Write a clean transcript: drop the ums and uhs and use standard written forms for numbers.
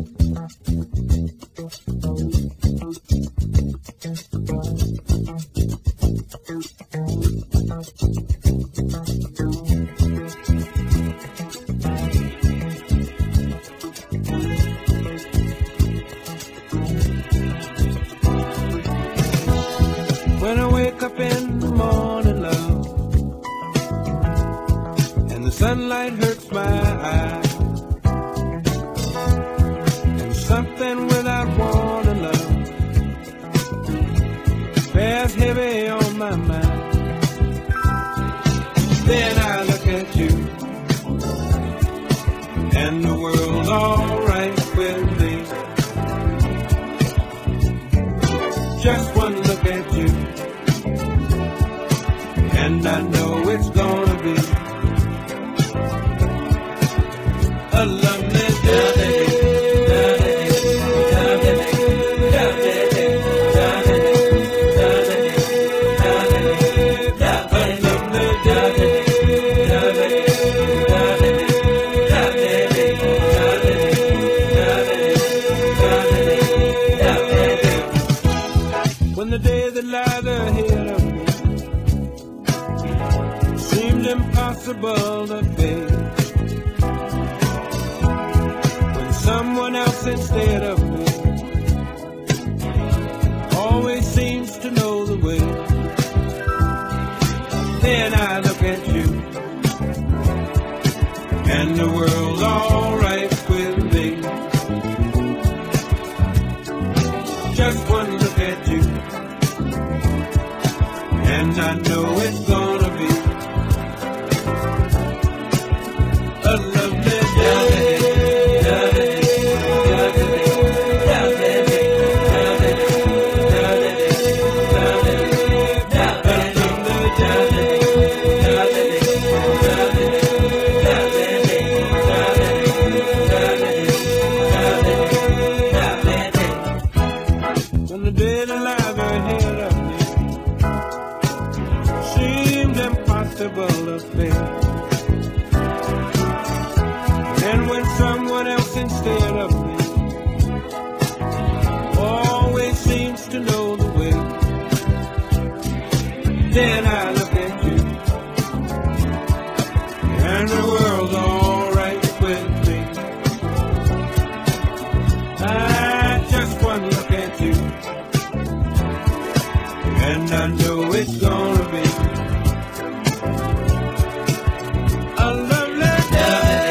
When I wake up in the morning, love, and the sunlight hurts my eyes, and something without warning, love, bears heavy on my mind. Then I look at you, and the world's alright with me. Just one look at you, and I know it's gonna be a lovely day. When the day that lies ahead of me seems impossible to face, when someone else instead of me always seems to know the way, then I look at you, and the world's alright with me. Just one look at you, and I know it's gonna be a lovely day. When the day that lies ahead of me seems impossible to face, and when someone else instead of me always seems to know the way, then I look at you, and the world's alright with me. I just one look at you, and I know it's gonna be a lovely day.